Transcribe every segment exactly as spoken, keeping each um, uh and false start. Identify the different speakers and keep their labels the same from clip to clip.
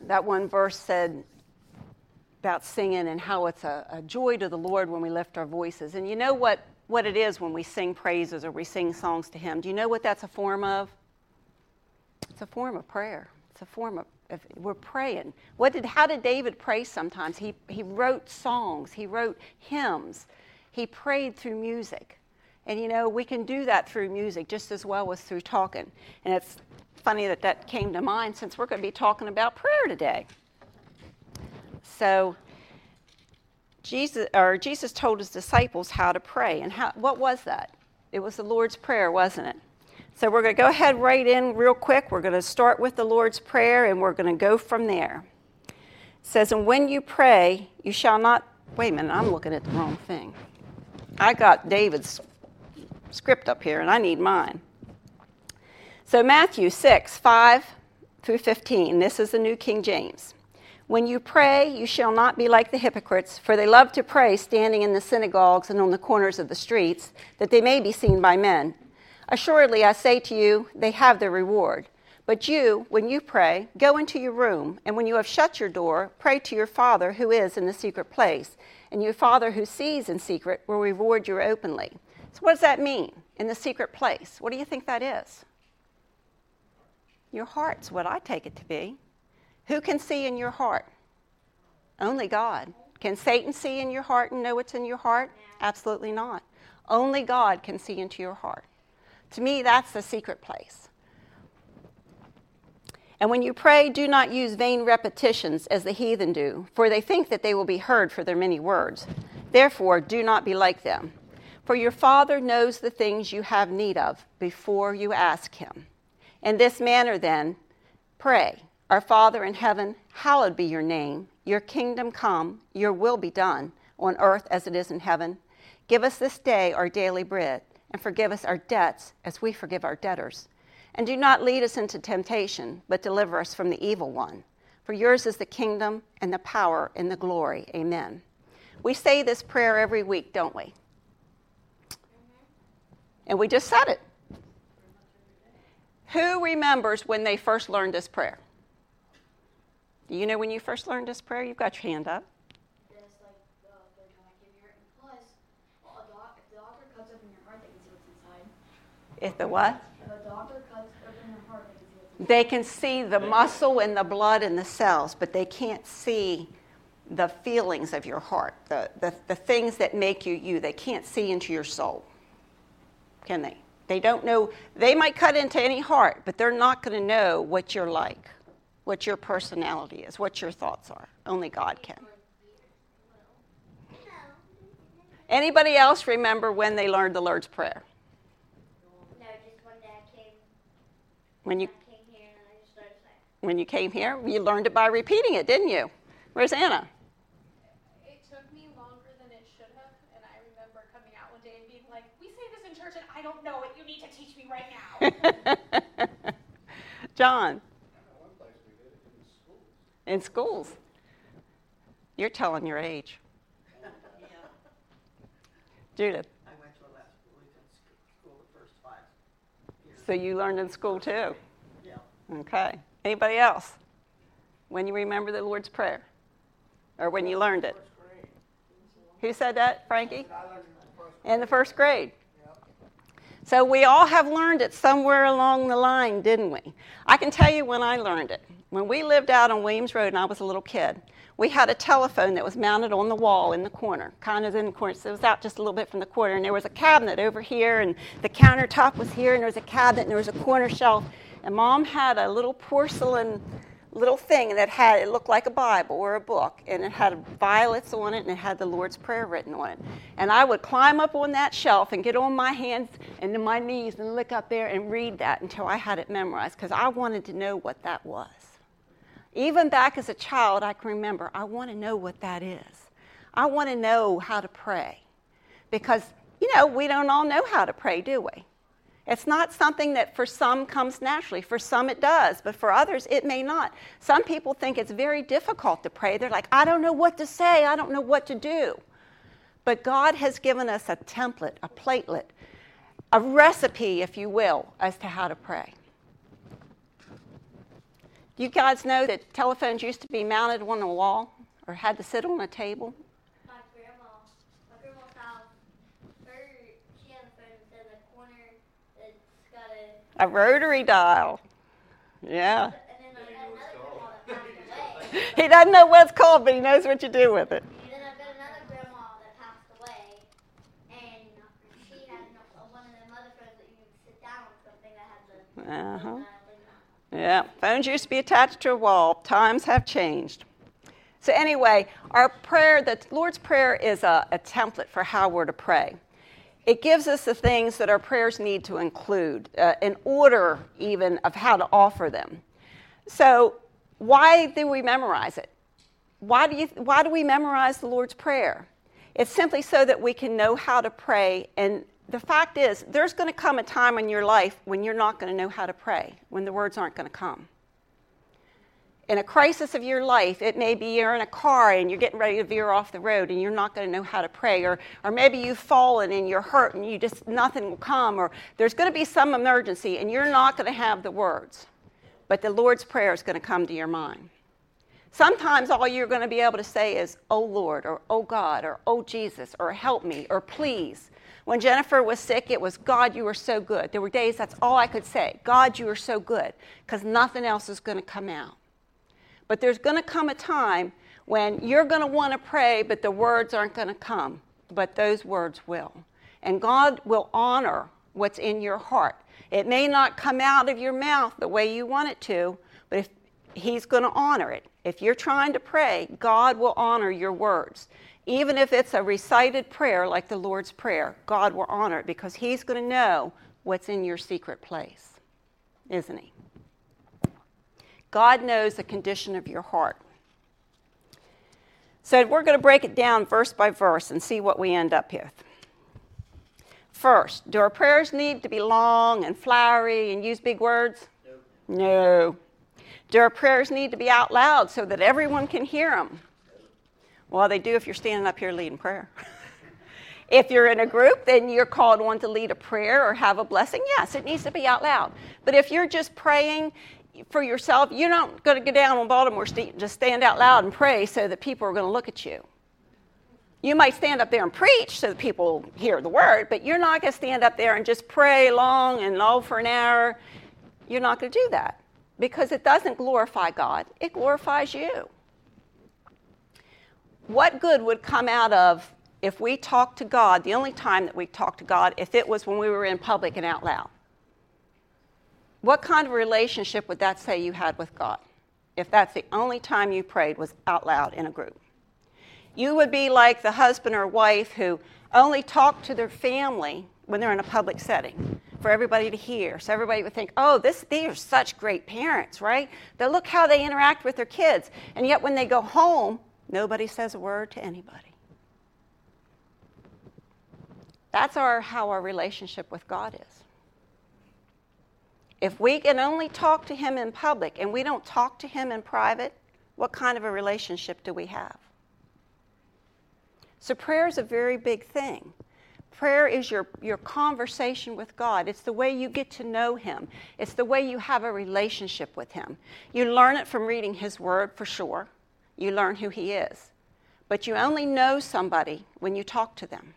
Speaker 1: that one verse said about singing and how it's a, a joy to the Lord when we lift our voices. And you know what, what it is when we sing praises or we sing songs to him? Do you know what that's a form of? It's a form of prayer. It's a form of, of we're praying. What did, how did David pray sometimes? He, he wrote songs. He wrote hymns. He prayed through music. And, you know, we can do that through music just as well as through talking. And it's funny that that came to mind since we're going to be talking about prayer today. So Jesus, or Jesus told his disciples how to pray. And how, what was that? It was the Lord's Prayer, wasn't it? So we're going to go ahead right in real quick. We're going to start with the Lord's Prayer, and we're going to go from there. It says, and when you pray, you shall not... Wait a minute, I'm looking at the wrong thing. I got David's script up here, and I need mine. So Matthew six, five through fifteen. This is the New King James. When you pray, you shall not be like the hypocrites, for they love to pray standing in the synagogues and on the corners of the streets, that they may be seen by men. Assuredly, I say to you, they have their reward. But you, when you pray, go into your room, and when you have shut your door, pray to your Father who is in the secret place, and your Father who sees in secret will reward you openly. So what does that mean, in the secret place? What do you think that is? Your heart's what I take it to be. Who can see in your heart? Only God. Can Satan see in your heart and know what's in your heart? Absolutely not. Only God can see into your heart. To me, that's the secret place. And when you pray, do not use vain repetitions as the heathen do, for they think that they will be heard for their many words. Therefore, do not be like them. For your Father knows the things you have need of before you ask him. In this manner, then, pray. Our Father in heaven, hallowed be your name. Your kingdom come, your will be done, on earth as it is in heaven. Give us this day our daily bread, and forgive us our debts as we forgive our debtors. And do not lead us into temptation, but deliver us from the evil one. For yours is the kingdom and the power and the glory. Amen. We say this prayer every week, don't we? And we just said it. Who remembers when they first learned this prayer? Do you know when you first learned this prayer? You've got your hand up.
Speaker 2: It's like the, the doctor here. And plus, well, a doc, if the doctor cuts open your heart, they can see what's inside.
Speaker 1: If the what?
Speaker 2: If a doctor cuts open your heart, they can see what's inside.
Speaker 1: They can see the muscle and the blood and the cells, but they can't see the feelings of your heart, the, the, the things that make you you. They can't see into your soul. Can they? They don't know. They might cut into any heart, but they're not going to know what you're like, what your personality is, what your thoughts are. Only God can. Anybody else remember when they learned the Lord's Prayer?
Speaker 2: No, just when Dad came.
Speaker 1: When you
Speaker 2: Dad came here and I just started saying.
Speaker 1: when you came here, you learned it by repeating it, didn't you? Where's Anna?
Speaker 3: It took me longer than it should have, and I remember coming out one day and being like, we say this in church and I don't know it. You need to teach me right now.
Speaker 1: John.
Speaker 4: One place we did it in schools.
Speaker 1: In schools. You're telling your age.
Speaker 5: Yeah,
Speaker 1: Judith.
Speaker 5: I went to a last week in school the first five years.
Speaker 1: So you learned in school too?
Speaker 5: Yeah.
Speaker 1: Okay. Anybody else? When you remember the Lord's Prayer? Or when you learned it?
Speaker 4: First grade.
Speaker 1: Who said that, Frankie?
Speaker 4: I learned it in the first grade.
Speaker 1: In the first grade.
Speaker 4: Yep.
Speaker 1: So we all have learned it somewhere along the line, didn't we? I can tell you when I learned it. When we lived out on Williams Road and I was a little kid, we had a telephone that was mounted on the wall in the corner, kind of in the corner. So it was out just a little bit from the corner. And there was a cabinet over here, and the countertop was here, and there was a cabinet, and there was a corner shelf. And Mom had a little porcelain little thing that had, it looked like a Bible or a book, and it had violets on it, and it had the Lord's Prayer written on it. And I would climb up on that shelf and get on my hands and to my knees and look up there and read that until I had it memorized, because I wanted to know what that was. Even back as a child, I can remember, I want to know what that is. I want to know how to pray. Because, you know, we don't all know how to pray, do we? It's not something that for some comes naturally. For some it does, but for others it may not. Some people think it's very difficult to pray. They're like, I don't know what to say. I don't know what to do. But God has given us a template, a platelet, a recipe, if you will, as to how to pray. You guys know that telephones used to be mounted on a wall or had to sit on a table?
Speaker 2: My grandma, my grandma's house, her, she has a phone in the corner that's got a,
Speaker 1: A rotary dial. Yeah.
Speaker 2: and then I got another grandma that passed away.
Speaker 1: He doesn't know what it's called, but he knows what you do with it.
Speaker 2: And then I've got another grandma that passed away, and she had no- one of them other phones that you could sit down on something that had the
Speaker 1: Uh-huh.
Speaker 2: dial in it.
Speaker 1: Yeah, phones used to be attached to a wall. Times have changed. So anyway, our prayer, the Lord's Prayer is a, a template for how we're to pray. It gives us the things that our prayers need to include, uh, an order even of how to offer them. So why do we memorize it? Why do you, why do we memorize the Lord's Prayer? It's simply so that we can know how to pray. And the fact is, there's going to come a time in your life when you're not going to know how to pray, when the words aren't going to come. In a crisis of your life, it may be you're in a car and you're getting ready to veer off the road and you're not going to know how to pray. Or, or maybe you've fallen and you're hurt and you just, nothing will come. Or there's going to be some emergency and you're not going to have the words. But the Lord's Prayer is going to come to your mind. Sometimes all you're going to be able to say is, "Oh Lord," or "Oh God," or "Oh Jesus," or "Help me," or "Please." When Jennifer was sick, it was, "God, you are so good." There were days that's all I could say. "God, you are so good," because nothing else is going to come out. But there's going to come a time when you're going to want to pray, but the words aren't going to come. But those words will. And God will honor what's in your heart. It may not come out of your mouth the way you want it to, but if He's going to honor it. If you're trying to pray, God will honor your words. Even if it's a recited prayer like the Lord's Prayer, God will honor it because He's going to know what's in your secret place, isn't He? God knows the condition of your heart. So we're going to break it down verse by verse and see what we end up with. First, do our prayers need to be long and flowery and use big words? No. No. Do our prayers need to be out loud so that everyone can hear them? Well, they do if you're standing up here leading prayer. If you're in a group, then you're called on to lead a prayer or have a blessing. Yes, it needs to be out loud. But if you're just praying for yourself, you're not going to go down on Baltimore Street and just stand out loud and pray so that people are going to look at you. You might stand up there and preach so that people hear the word, but you're not going to stand up there and just pray long and low for an hour. You're not going to do that because it doesn't glorify God. It glorifies you. What good would come out of if we talked to God, the only time that we talked to God, if it was when we were in public and out loud? What kind of relationship would that say you had with God if that's the only time you prayed was out loud in a group? You would be like the husband or wife who only talked to their family when they're in a public setting for everybody to hear. So everybody would think, oh, this, they are such great parents, right? They look how they interact with their kids. And yet when they go home, nobody says a word to anybody. That's our, how our relationship with God is. If we can only talk to Him in public and we don't talk to Him in private, what kind of a relationship do we have? So prayer is a very big thing. Prayer is your, your conversation with God. It's the way you get to know Him. It's the way you have a relationship with Him. You learn it from reading His Word, for sure. You learn who He is. But you only know somebody when you talk to them.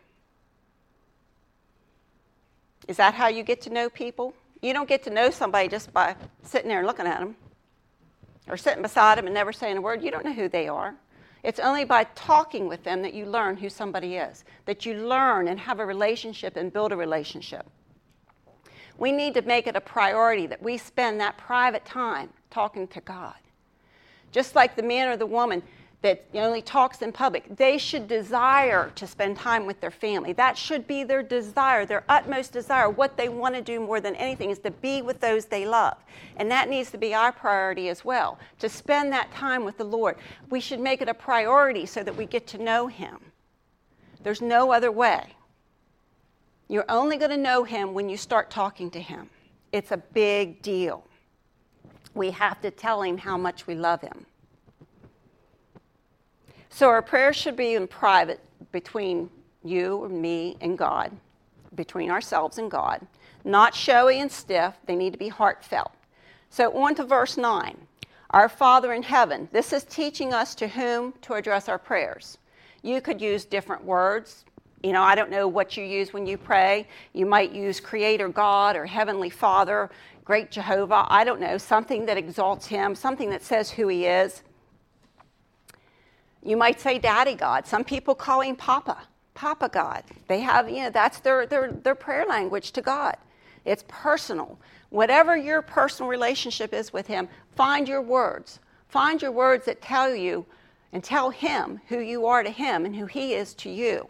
Speaker 1: Is that how you get to know people? You don't get to know somebody just by sitting there and looking at them or sitting beside them and never saying a word. You don't know who they are. It's only by talking with them that you learn who somebody is, that you learn and have a relationship and build a relationship. We need to make it a priority that we spend that private time talking to God. Just like the man or the woman that only talks in public, they should desire to spend time with their family. That should be their desire, their utmost desire. What they want to do more than anything is to be with those they love. And that needs to be our priority as well, to spend that time with the Lord. We should make it a priority so that we get to know Him. There's no other way. You're only going to know Him when you start talking to Him. It's a big deal. We have to tell Him how much we love Him. So our prayers should be in private between you and me and God, between ourselves and God. Not showy and stiff. They need to be heartfelt. So on to verse nine. Our Father in heaven. This is teaching us to whom to address our prayers. You could use different words. You know, I don't know what you use when you pray. You might use Creator God or Heavenly Father, Great Jehovah. I don't know, something that exalts him, something that says who he is. You might say Daddy God. Some people call him Papa, Papa God. They have, you know, that's their, their, their prayer language to God. It's personal. Whatever your personal relationship is with him, find your words. Find your words that tell you and tell him who you are to him and who he is to you.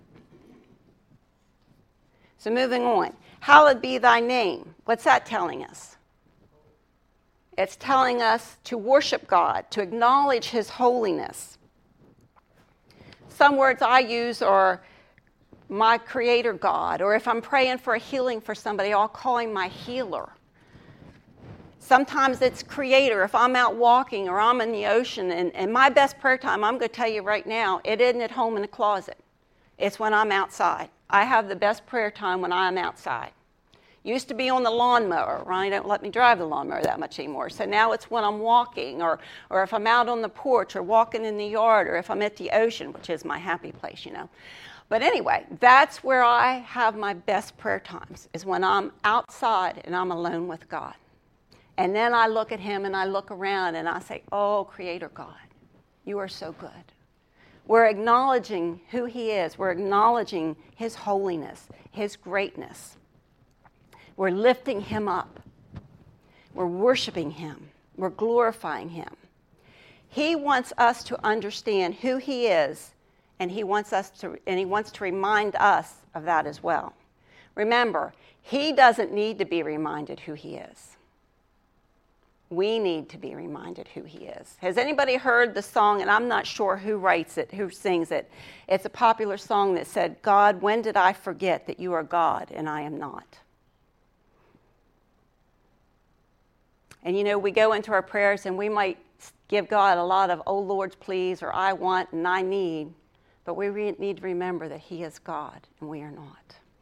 Speaker 1: So moving on. Hallowed be thy name. What's that telling us? It's telling us to worship God, to acknowledge his holiness. Some words I use are my Creator God, or if I'm praying for a healing for somebody, I'll call him my healer. Sometimes it's Creator. If I'm out walking or I'm in the ocean, and, and my best prayer time, I'm going to tell you right now, it isn't at home in the closet. It's when I'm outside. I have the best prayer time when I'm outside. Used to be on the lawnmower. Ronnie don't let me drive the lawnmower that much anymore. So now it's when I'm walking, or, or if I'm out on the porch, or walking in the yard, or if I'm at the ocean, which is my happy place, you know. But anyway, that's where I have my best prayer times, is when I'm outside and I'm alone with God. And then I look at him and I look around and I say, oh, Creator God, you are so good. We're acknowledging who he is. We're acknowledging his holiness, his greatness. We're lifting him up. We're worshiping him. We're glorifying him. He wants us to understand who he is, and he wants us to, and he wants to remind us of that as well. Remember, he doesn't need to be reminded who he is. We need to be reminded who he is. Has anybody heard the song, and I'm not sure who writes it, who sings it. It's a popular song that said, God, when did I forget that you are God and I am not? And you know, we go into our prayers and we might give God a lot of, oh Lord's please, or I want and I need. But we re- need to remember that he is God and we are not.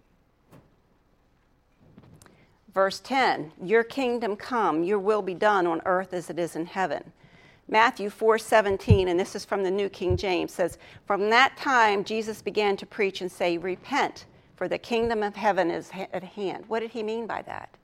Speaker 1: Verse ten, your kingdom come, your will be done on earth as it is in heaven. Matthew four seventeen, and this is from the New King James, says, from that time Jesus began to preach and say, repent, for the kingdom of heaven is at hand. What did he mean by that?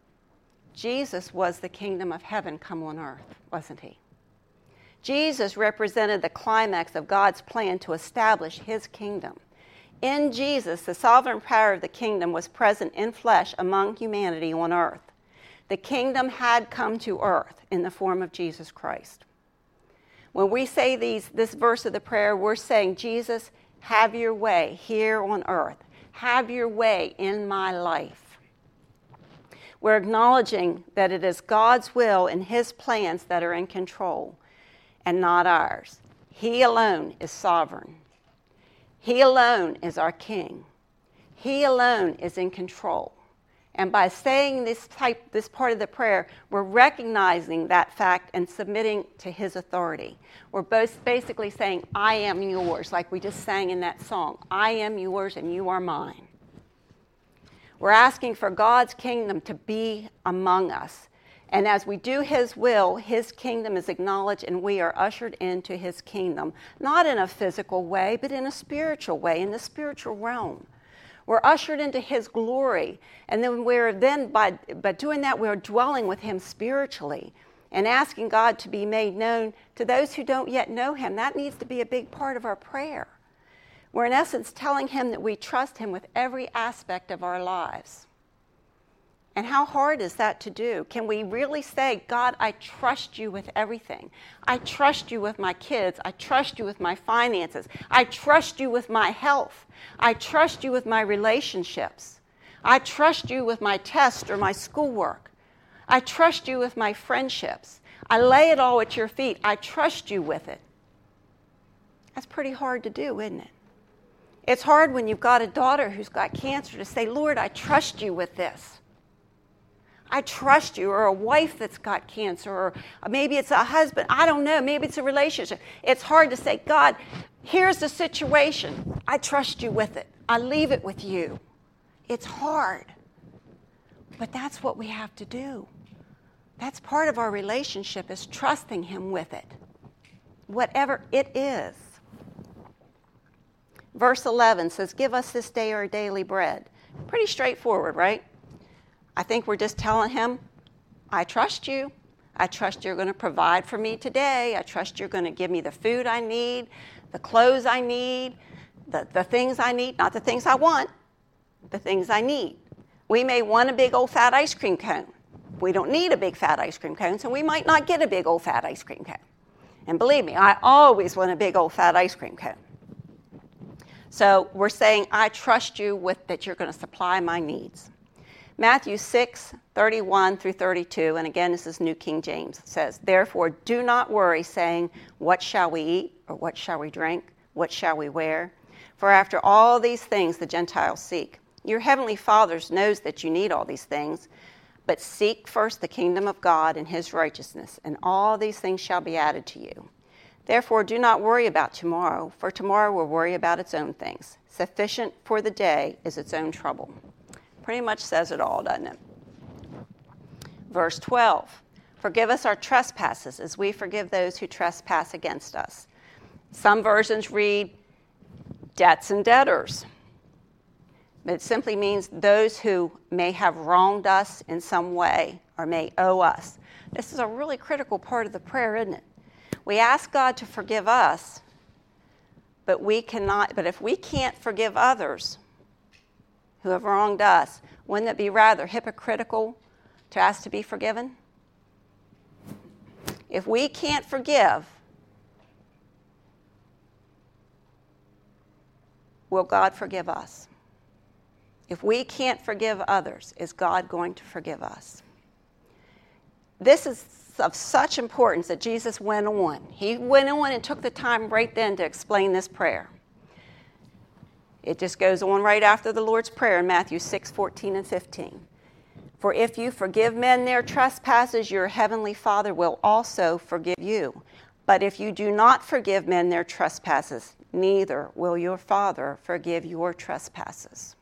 Speaker 1: Jesus was the kingdom of heaven come on earth, wasn't he? Jesus represented the climax of God's plan to establish his kingdom. In Jesus, the sovereign power of the kingdom was present in flesh among humanity on earth. The kingdom had come to earth in the form of Jesus Christ. When we say these, this verse of the prayer, we're saying, Jesus, have your way here on earth. Have your way in my life. We're acknowledging that it is God's will and his plans that are in control and not ours. He alone is sovereign. He alone is our king. He alone is in control. And by saying this type, this part of the prayer, we're recognizing that fact and submitting to his authority. We're both basically saying, I am yours, like we just sang in that song. I am yours and you are mine. We're asking for God's kingdom to be among us. And as we do his will, his kingdom is acknowledged and we are ushered into his kingdom. Not in a physical way, but in a spiritual way, in the spiritual realm. We're ushered into his glory. And then we're then, by, by doing that, we're dwelling with him spiritually and asking God to be made known to those who don't yet know him. That needs to be a big part of our prayer. We're in essence telling him that we trust him with every aspect of our lives. And how hard is that to do? Can we really say, God, I trust you with everything. I trust you with my kids. I trust you with my finances. I trust you with my health. I trust you with my relationships. I trust you with my test or my schoolwork. I trust you with my friendships. I lay it all at your feet. I trust you with it. That's pretty hard to do, isn't it? It's hard when you've got a daughter who's got cancer to say, Lord, I trust you with this. I trust you, or a wife that's got cancer, or maybe it's a husband. I don't know. Maybe it's a relationship. It's hard to say, God, here's the situation. I trust you with it. I leave it with you. It's hard. But that's what we have to do. That's part of our relationship, is trusting him with it, whatever it is. Verse eleven says, give us this day our daily bread. Pretty straightforward, right? I think we're just telling him, I trust you. I trust you're going to provide for me today. I trust you're going to give me the food I need, the clothes I need, the, the things I need, not the things I want, the things I need. We may want a big old fat ice cream cone. We don't need a big fat ice cream cone, so we might not get a big old fat ice cream cone. And believe me, I always want a big old fat ice cream cone. So we're saying, I trust you with that you're going to supply my needs. Matthew six, thirty-one through thirty-two, and again, this is New King James, says, therefore, do not worry, saying, what shall we eat, or what shall we drink, what shall we wear? For after all these things the Gentiles seek. Your heavenly Father knows that you need all these things, but seek first the kingdom of God and his righteousness, and all these things shall be added to you. Therefore, do not worry about tomorrow, for tomorrow will worry about its own things. Sufficient for the day is its own trouble. Pretty much says it all, doesn't it? Verse twelve, forgive us our trespasses as we forgive those who trespass against us. Some versions read debts and debtors. But it simply means those who may have wronged us in some way or may owe us. This is a really critical part of the prayer, isn't it? We ask God to forgive us, but we cannot. But if we can't forgive others who have wronged us, wouldn't it be rather hypocritical to ask to be forgiven? If we can't forgive, will God forgive us? If we can't forgive others, is God going to forgive us? This is of such importance that Jesus went on. He went on and took the time right then to explain this prayer. It just goes on right after the Lord's Prayer in Matthew six, fourteen and fifteen. For if you forgive men their trespasses, your heavenly Father will also forgive you. But if you do not forgive men their trespasses, neither will your Father forgive your trespasses.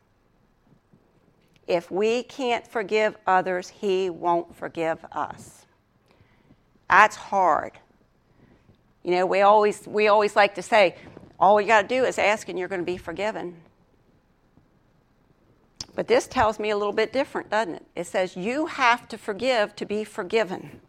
Speaker 1: If we can't forgive others, he won't forgive us. That's hard. You know, we always we always like to say, all you got to do is ask and you're going to be forgiven. But this tells me a little bit different, doesn't it? It says you have to forgive to be forgiven.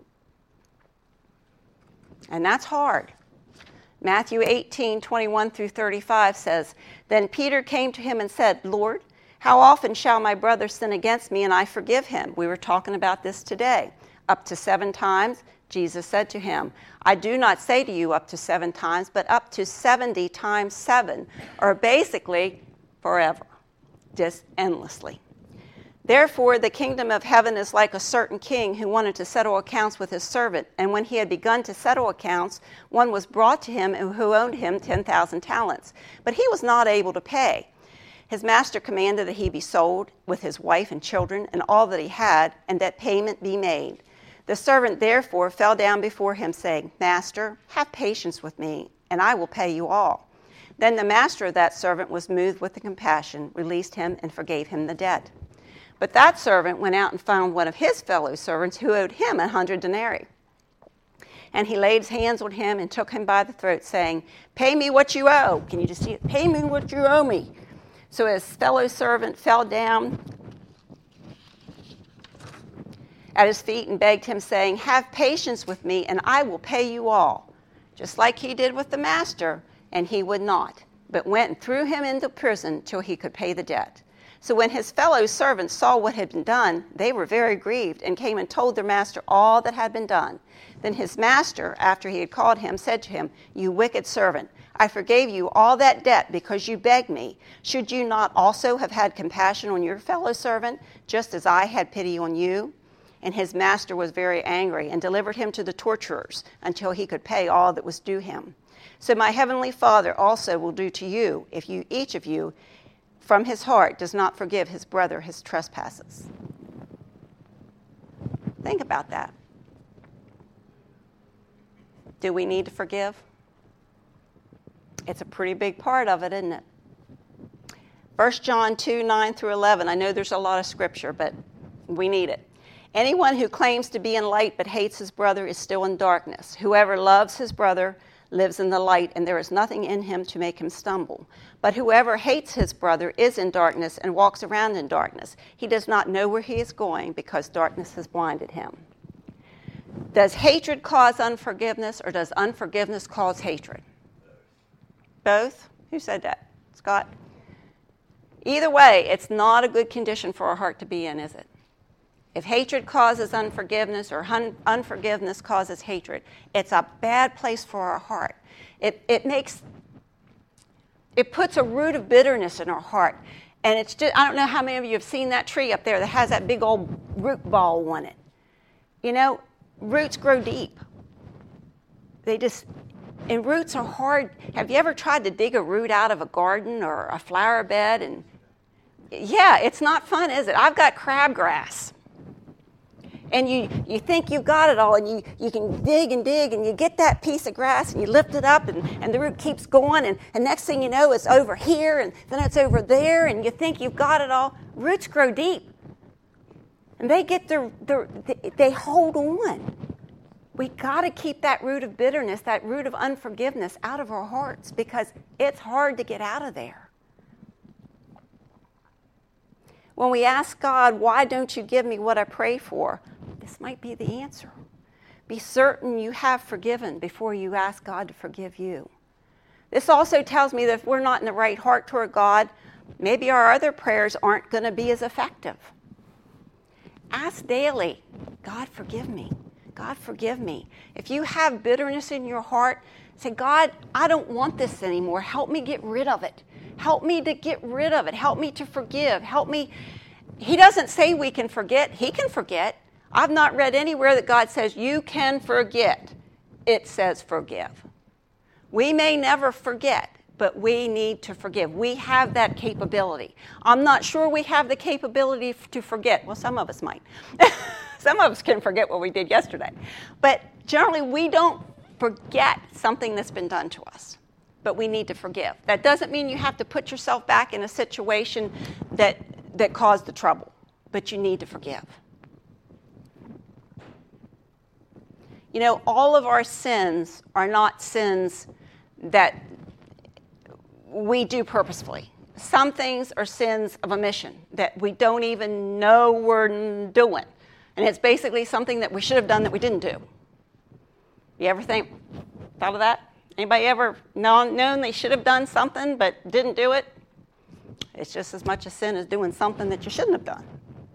Speaker 1: And that's hard. Matthew eighteen, twenty-one through thirty-five says, then Peter came to him and said, Lord, how often shall my brother sin against me and I forgive him? We were talking about this today. Up to seven times, Jesus said to him, I do not say to you up to seven times, but up to seventy times seven, or basically forever, just endlessly. Therefore, the kingdom of heaven is like a certain king who wanted to settle accounts with his servant. And when he had begun to settle accounts, one was brought to him who owed him ten thousand talents. But he was not able to pay. His master commanded that he be sold with his wife and children and all that he had, and that payment be made. The servant therefore fell down before him, saying, Master, have patience with me, and I will pay you all. Then the master of that servant was moved with the compassion, released him, and forgave him the debt. But that servant went out and found one of his fellow servants who owed him a hundred denarii. And he laid his hands on him and took him by the throat, saying, Pay me what you owe. Can you just see it? Pay me what you owe me. So his fellow servant fell down at his feet and begged him, saying, Have patience with me, and I will pay you all. Just like he did with the master, and he would not, but went and threw him into prison till he could pay the debt. So when his fellow servants saw what had been done, they were very grieved, and came and told their master all that had been done. Then his master, after he had called him, said to him, You wicked servant, I forgave you all that debt because you begged me. Should you not also have had compassion on your fellow servant, just as I had pity on you? And his master was very angry and delivered him to the torturers until he could pay all that was due him. So my heavenly Father also will do to you if you, each of you, from his heart does not forgive his brother his trespasses. Think about that. Do we need to forgive? It's a pretty big part of it, isn't it? First John two, nine through eleven. I know there's a lot of scripture, but we need it. Anyone who claims to be in light but hates his brother is still in darkness. Whoever loves his brother lives in the light, and there is nothing in him to make him stumble. But whoever hates his brother is in darkness and walks around in darkness. He does not know where he is going because darkness has blinded him. Does hatred cause unforgiveness, or does unforgiveness cause hatred? Both? Who said that? Scott? Either way, it's not a good condition for our heart to be in, is it? If hatred causes unforgiveness or un- unforgiveness causes hatred, it's a bad place for our heart. It, it makes, it puts a root of bitterness in our heart. And it's just, I don't know how many of you have seen that tree up there that has that big old root ball on it. You know, roots grow deep. They just, and roots are hard. Have you ever tried to dig a root out of a garden or a flower bed? And yeah, it's not fun, is it? I've got crabgrass. And you, you think you've got it all, and you, you can dig and dig, and you get that piece of grass, and you lift it up, and, and the root keeps going, and, and next thing you know, it's over here, and then it's over there, and you think you've got it all. Roots grow deep. And they get their, their they hold on. We got to keep that root of bitterness, that root of unforgiveness out of our hearts, because it's hard to get out of there. When we ask God, why don't you give me what I pray for? This might be the answer. Be certain you have forgiven before you ask God to forgive you. This also tells me that if we're not in the right heart toward God, maybe our other prayers aren't going to be as effective. Ask daily, God, forgive me. God, forgive me. If you have bitterness in your heart, say, God, I don't want this anymore. Help me get rid of it. Help me to get rid of it. Help me to forgive. Help me. He doesn't say we can forget. He can forget. I've not read anywhere that God says you can forget. It says forgive. We may never forget, but we need to forgive. We have that capability. I'm not sure we have the capability to forget. Well, some of us might. Some of us can forget what we did yesterday. But generally, we don't forget something that's been done to us. But we need to forgive. That doesn't mean you have to put yourself back in a situation that, that caused the trouble. But you need to forgive. You know, all of our sins are not sins that we do purposefully. Some things are sins of omission that we don't even know we're doing. And it's basically something that we should have done that we didn't do. You ever think, thought of that? Anybody ever known, known they should have done something but didn't do it? It's just as much a sin as doing something that you shouldn't have done.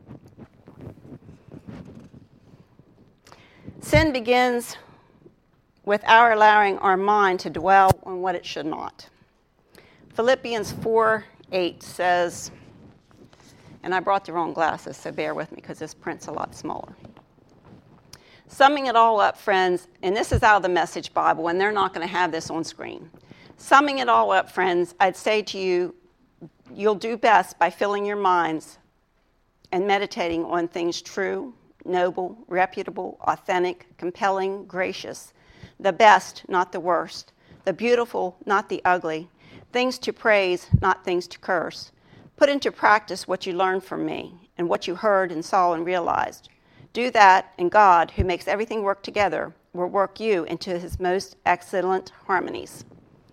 Speaker 1: Sin begins with our allowing our mind to dwell on what it should not. Philippians four eight says, and I brought the wrong glasses, so bear with me because this print's a lot smaller. Summing it all up, friends, and this is out of the Message Bible, and they're not going to have this on screen. Summing it all up, friends, I'd say to you, you'll do best by filling your minds and meditating on things true, noble, reputable, authentic, compelling, gracious, the best, not the worst, the beautiful, not the ugly, things to praise, not things to curse. Put into practice what you learned from me and what you heard and saw and realized. Do that, and God, who makes everything work together, will work you into his most excellent harmonies.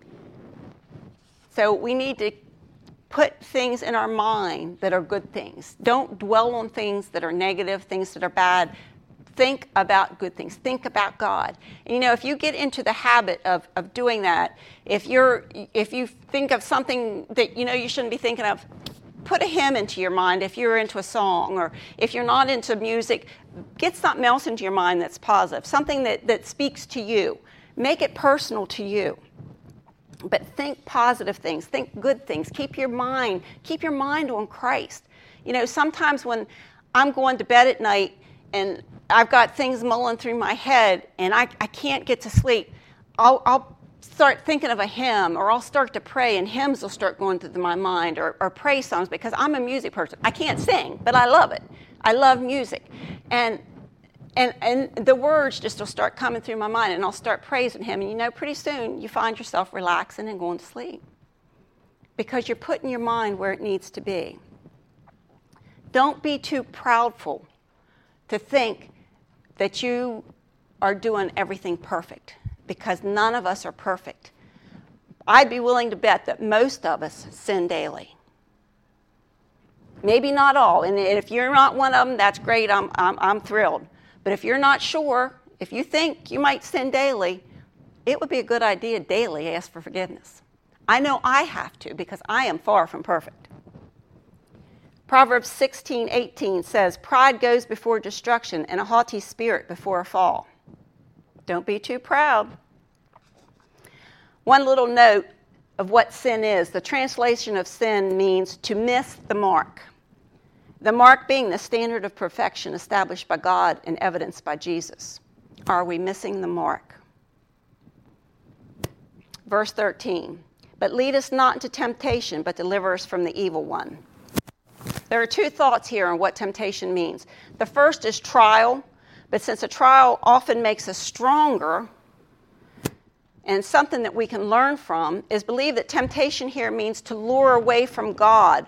Speaker 1: So we need to put things in our mind that are good things. Don't dwell on things that are negative, things that are bad. Think about good things. Think about God. And you know, if you get into the habit of, of doing that, if you're if you think of something that you know you shouldn't be thinking of, put a hymn into your mind if you're into a song, or if you're not into music, get something else into your mind that's positive, something that, that speaks to you. Make it personal to you. But think positive things, think good things. Keep your mind, keep your mind on Christ. You know, sometimes when I'm going to bed at night and I've got things mulling through my head and I, I can't get to sleep, I'll, I'll start thinking of a hymn, or I'll start to pray, and hymns will start going through my mind, or, or praise songs, because I'm a music person. I can't sing, but I love it. I love music. And and and the words just will start coming through my mind, and I'll start praising him. And you know, pretty soon you find yourself relaxing and going to sleep, because you're putting your mind where it needs to be. Don't be too proudful to think that you are doing everything perfect, because none of us are perfect. I'd be willing to bet that most of us sin daily. Maybe not all, and if you're not one of them, that's great, I'm, I'm, I'm thrilled. But if you're not sure, if you think you might sin daily, it would be a good idea daily to ask for forgiveness. I know I have to, because I am far from perfect. Proverbs sixteen eighteen says, pride goes before destruction, and a haughty spirit before a fall. Don't be too proud. One little note of what sin is. The translation of sin means to miss the mark. The mark being the standard of perfection established by God and evidenced by Jesus. Are we missing the mark? Verse thirteen, but lead us not into temptation, but deliver us from the evil one. There are two thoughts here on what temptation means. The first is trial, but since a trial often makes us stronger, and something that we can learn from, is believe that temptation here means to lure away from God,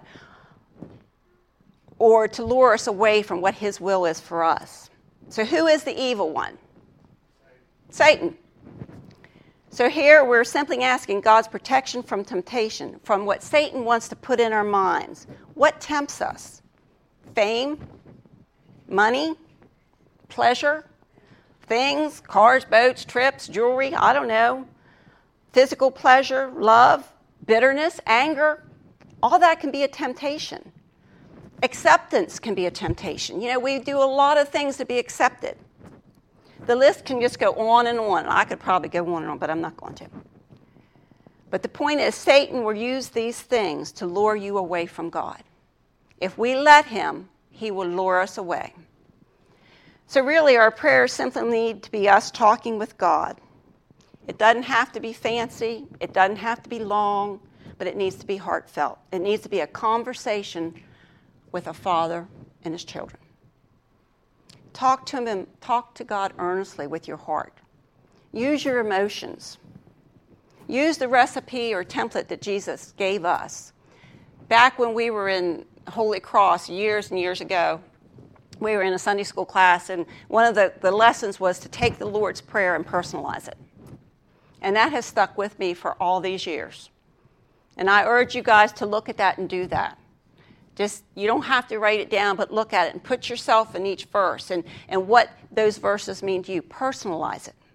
Speaker 1: or to lure us away from what his will is for us. So who is the evil one? Satan. So here we're simply asking God's protection from temptation, from what Satan wants to put in our minds. What tempts us? Fame? Money? Pleasure? Things? Cars, boats, trips, jewelry? I don't know. Physical pleasure? Love? Bitterness? Anger? All that can be a temptation. Acceptance can be a temptation. You know, we do a lot of things to be accepted. The list can just go on and on. I could probably go on and on, but I'm not going to. But the point is, Satan will use these things to lure you away from God. If we let him, he will lure us away. So really, our prayers simply need to be us talking with God. It doesn't have to be fancy. It doesn't have to be long, but it needs to be heartfelt. It needs to be a conversation with a father and his children. Talk to him, talk to God earnestly with your heart. Use your emotions. Use the recipe or template that Jesus gave us. Back when we were in Holy Cross years and years ago, we were in a Sunday school class, and one of the, the lessons was to take the Lord's Prayer and personalize it. And that has stuck with me for all these years. And I urge you guys to look at that and do that. Just, you don't have to write it down, but look at it and put yourself in each verse and, and what those verses mean to you. Personalize it.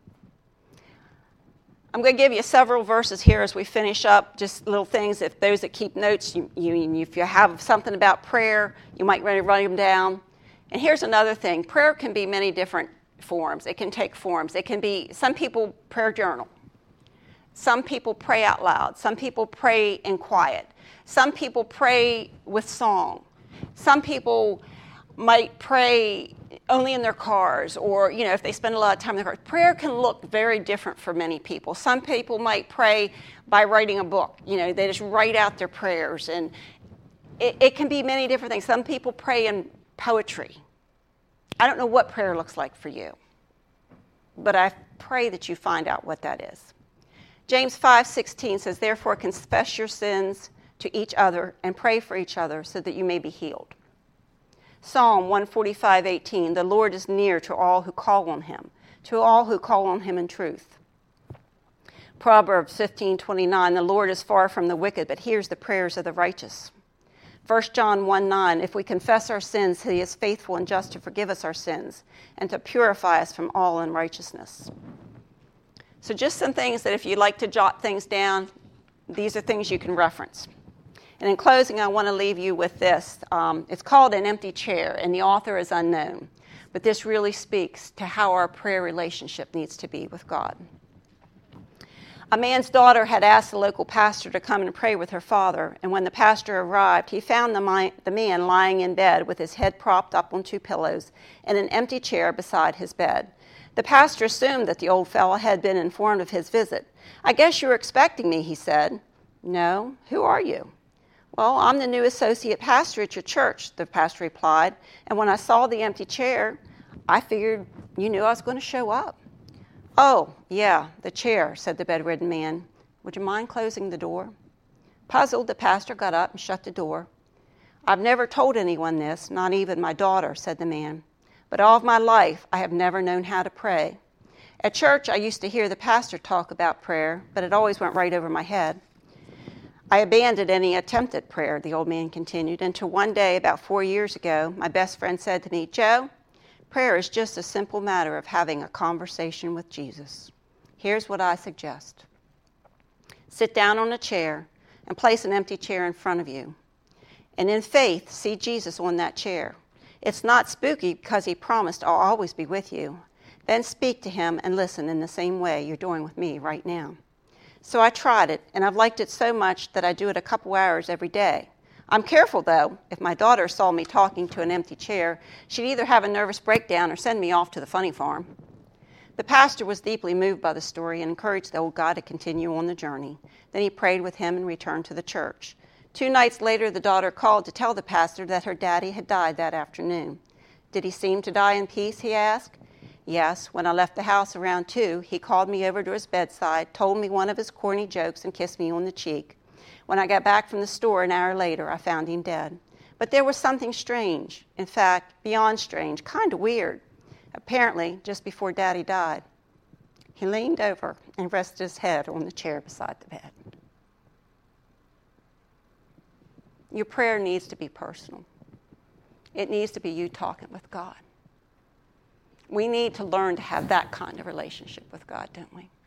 Speaker 1: I'm going to give you several verses here as we finish up, just little things. If those that keep notes, you, you, if you have something about prayer, you might want to write them down. And here's another thing. Prayer can be many different forms. It can take forms. It can be, some people prayer journal. Some people pray out loud. Some people pray in quiet. Some people pray with song. Some people might pray only in their cars, or, you know, if they spend a lot of time in their cars. Prayer can look very different for many people. Some people might pray by writing a book. You know, they just write out their prayers, and it, it can be many different things. Some people pray in poetry. I don't know what prayer looks like for you, but I pray that you find out what that is. James five sixteen says, therefore confess your sins to each other and pray for each other so that you may be healed. Psalm one forty-five eighteen, the Lord is near to all who call on him, to all who call on him in truth. Proverbs fifteen twenty-nine, the Lord is far from the wicked, but hears the prayers of the righteous. First John one nine, if we confess our sins, he is faithful and just to forgive us our sins and to purify us from all unrighteousness. So just some things that if you like to jot things down, these are things you can reference. And in closing, I want to leave you with this. Um, it's called An Empty Chair, and the author is unknown. But this really speaks to how our prayer relationship needs to be with God. A man's daughter had asked the local pastor to come and pray with her father, and when the pastor arrived, he found the, mi- the man lying in bed with his head propped up on two pillows and an empty chair beside his bed. The pastor assumed that the old fellow had been informed of his visit. I guess you were expecting me, he said. No, who are you? Well, I'm the new associate pastor at your church, the pastor replied, and when I saw the empty chair, I figured you knew I was going to show up. Oh, yeah, the chair, said the bedridden man. Would you mind closing the door? Puzzled, the pastor got up and shut the door. I've never told anyone this, not even my daughter, said the man. But all of my life, I have never known how to pray. At church, I used to hear the pastor talk about prayer, but it always went right over my head. I abandoned any attempt at prayer, the old man continued, until one day, about four years ago, my best friend said to me, Joe, prayer is just a simple matter of having a conversation with Jesus. Here's what I suggest. Sit down on a chair and place an empty chair in front of you. And in faith, see Jesus on that chair. It's not spooky because he promised, I'll always be with you. Then speak to him and listen in the same way you're doing with me right now. So I tried it, and I've liked it so much that I do it a couple hours every day. I'm careful, though. If my daughter saw me talking to an empty chair, she'd either have a nervous breakdown or send me off to the funny farm. The pastor was deeply moved by the story and encouraged the old guy to continue on the journey. Then he prayed with him and returned to the church. Two nights later, the daughter called to tell the pastor that her daddy had died that afternoon. Did he seem to die in peace, he asked. Yes, when I left the house around two, he called me over to his bedside, told me one of his corny jokes, and kissed me on the cheek. When I got back from the store an hour later, I found him dead. But there was something strange, in fact, beyond strange, kind of weird. Apparently, just before Daddy died, he leaned over and rested his head on the chair beside the bed. Your prayer needs to be personal. It needs to be you talking with God. We need to learn to have that kind of relationship with God, don't we?